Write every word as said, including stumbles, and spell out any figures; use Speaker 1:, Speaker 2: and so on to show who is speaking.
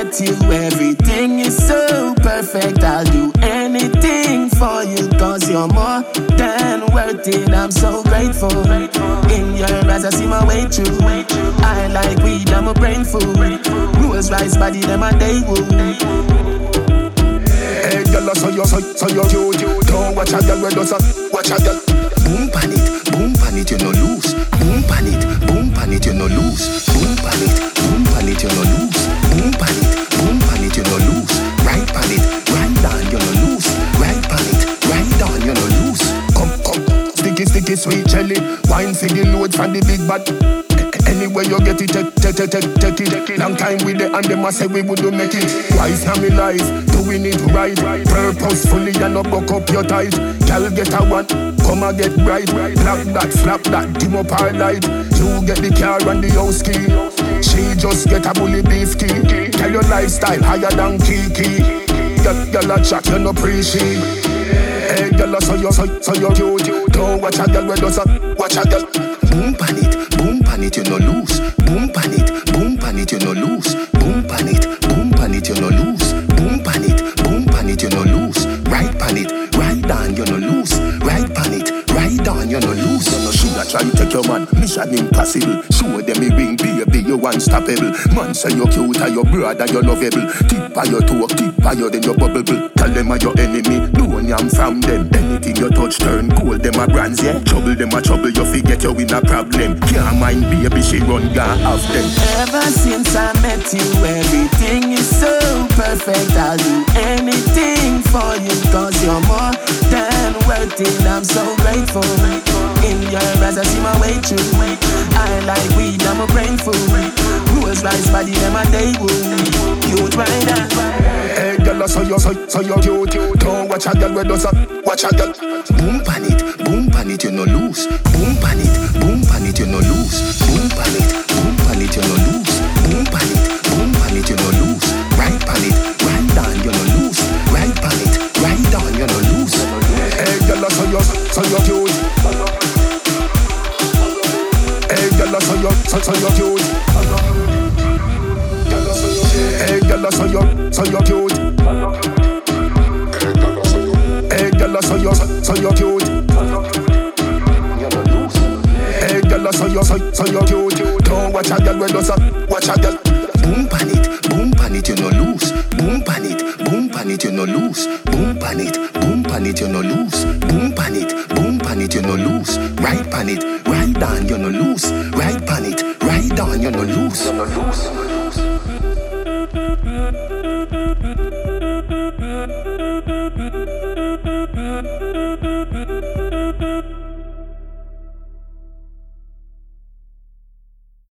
Speaker 1: met you, everything is so perfect. I'll do anything for you, cause you're more than worth it. I'm so grateful. In your eyes I see my way through. I like weed, I'm a brain food. Rules rise body, them a day woo.
Speaker 2: Hey girl, so you so, so you cute. Don't watch a girl when does a watch a girl. Boom pan it, boom pan it, you no lose. Boom pan it, boom pan it, you no lose. Boom pan it, boom pan it, you no lose. Boom pan it, boom pan it, you no lose. Right pan it, right down, you no lose. Right pan it, right down, you no lose. Come, come, sticky, sticky, sweet jelly. Wine for the load from the big bad. Anywhere you get it, take, take, take, take, take it. Long time with it and them a say we wouldn't make it. Wise now me life, doing it right. Purposefully and not buck up your ties. Girl get a one, come and get right. Flap that, flap that, dim up our light. You get the car and the house key. She just get a bully beef key. Tell your lifestyle higher than Kiki. Girl, girl a chat, you no appreciate. Hey girl, so you, so, so you cute. Don't watch a girl where does a watch a girl. Boom pan it, boom pan it, you no lose. Boom pan it, boom pan it, you no lose. Boom pan it, boom pan it, you no lose. Boom pan it, boom pan it, you no lose. Right pan it, right down, you no lose. Right pan it, right down, you no lose. You no shoulda try take your man, mission impossible. Show them me ring, baby, you unstoppable. Man say you cute, and your brother you lovable. Tip by your toe, tip by your then you bubble. Tell them are your enemy, don't yam from them. Anything you touch turn gold, them a brands, yeah. Trouble them a trouble, you forget you in a problem. Can't mind baby, she run gone off them.
Speaker 1: Ever since I met you, everything is so perfect. I'll do anything for you, cause you're more than worth it. I'm so grateful. In your eyes I see my way through. I like weed, I'm a brain food. Rules rise body, them a day woo. Cute rider.
Speaker 2: Hey girl, so you, so, so you cute. Don't watch a girl where does a watch a girl. Boom pan it, boom pan it, you no lose. Boom pan it, boom pan it, you no lose. Boom pan it, boom pan it, you no lose. Boom pan it, boom pan it, you no lose. Right pan it, right down, you no lose. Right pan it, right down, you no lose. Hey girl, so you, so you cute. Hey girl, so you, so, so you cute. Hey girl, so you, so you cute. Hey girl, so you, so you cute. Hey girl, so you, so, so you cute. Don't watch a girl where does a watch a girl. Boom pan it, boom pan it, you no lose. Boom pan it, boom pan it, you no lose. Boom pan it, boom pan it, you no lose. Boom pan it, boom pan it, you no lose. Right pan it, right down, you no lose. Right pan it, right down, you no lose. You no lose.